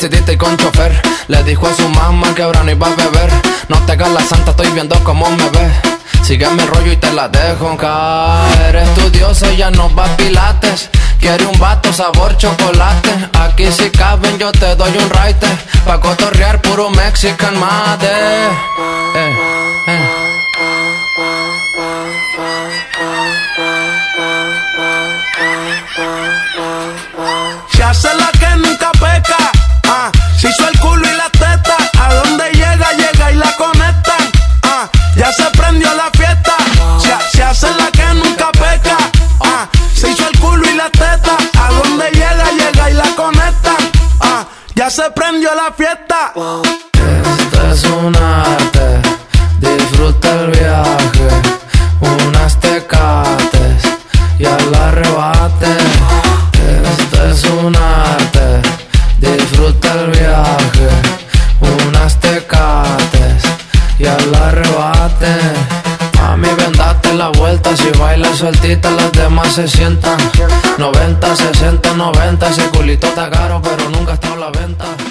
taxista y con chofer. Le dijo a su mamá que ahora no iba a beber. No te hagas la santa, estoy viendo cómo me ves. Sígueme el rollo y te la dejo caer. Eres tu diosa y ya no va a pilates. Quiere un vato sabor chocolate. Aquí si caben yo te doy un raite. Pa' cotorrear puro Mexican mate. Se hace la que nunca peca. Se hizo el culo y la teta. A donde llega, llega y la conectan. Ya se prendió la fiesta. Se hace la que nunca peca. Se hizo el culo y la teta. A donde llega, llega y la conectan. Ya se prendió la fiesta. Este es un arte. Disfruta el viaje. Unas tecates y al arrebate. Este es un arte. Disfruta el viaje. Unas tecates y al arrebate. Mami, ven, date la vuelta. Si bailas sueltita, las demás se sientan. 90, 60, 90. Ese culito está caro, pero nunca está a la venta.